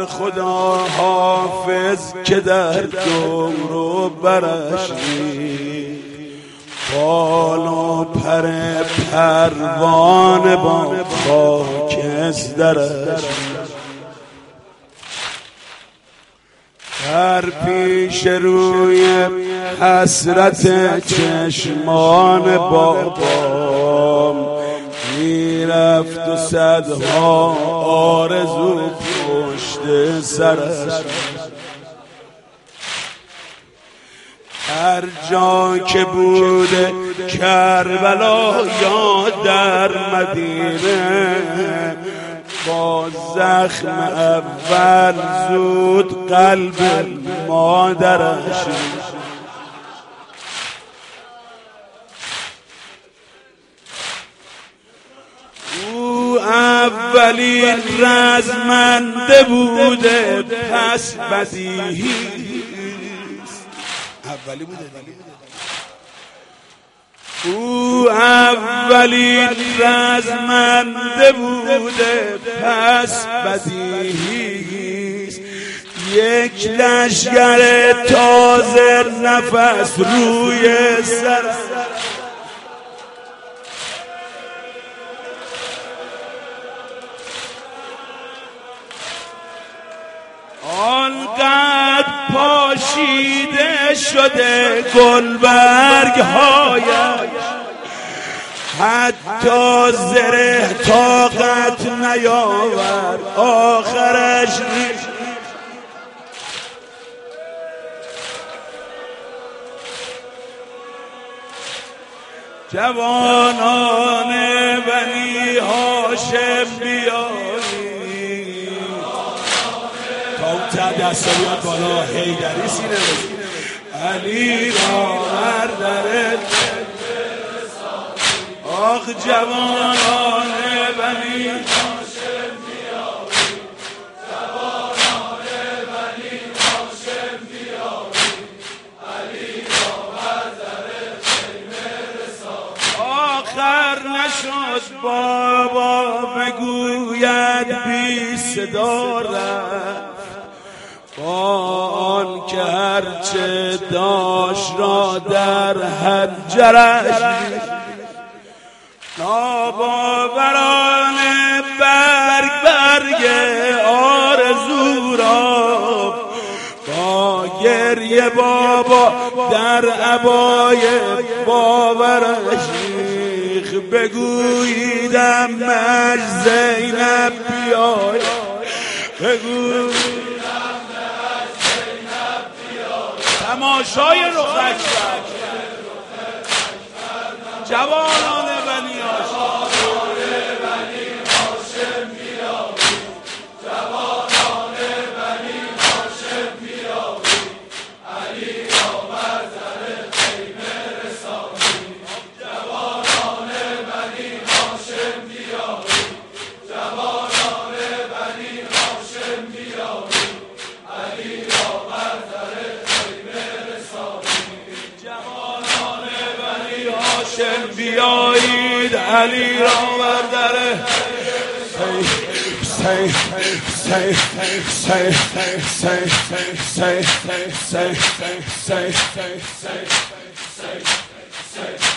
بر خدا حافظ که در دور و برش بال و پر پروانه با خاکسترش در پیش روی حسرت چشمان بابام میرفت و صدها آرزو پشت سرش هر جا که بوده کربلا یا در مدینه با زخم اول زود قلب مادرش او اولین رزمنده بوده پس بدیهی اولی بوده او اولین رزمنده بوده پس بدیهیست یک لشگر تازه نفس روی سر آنقدر پاشیده شده گلبرگ هایش حتی زره طاقت نیاورد آخرش جوانان بنی هاشم بیایی تا دست بیاد بالا حیدری سینه علی را بردرد آخ جوانان بنی هاشم بیایی جوانان بنی هاشم بیایی علی را بردرد خیمه رسانی آخر نشد بابا بگوید بی صدا رفت آن که هرچه داشت را در حنجرش ناباورانه برگ آرزو را با گریه بابا در عبای باورش بگوییدم مش زینب بیای بگوییدم تماشای رخش جوانان بنی هاشم بیایی جوانان بنی هاشم بیایی علی را بردر خیمه رسانی جوانان بنی هاشم بیایی جوانان بنی هاشم بیایی علی را بردر بیایید علی را بردره say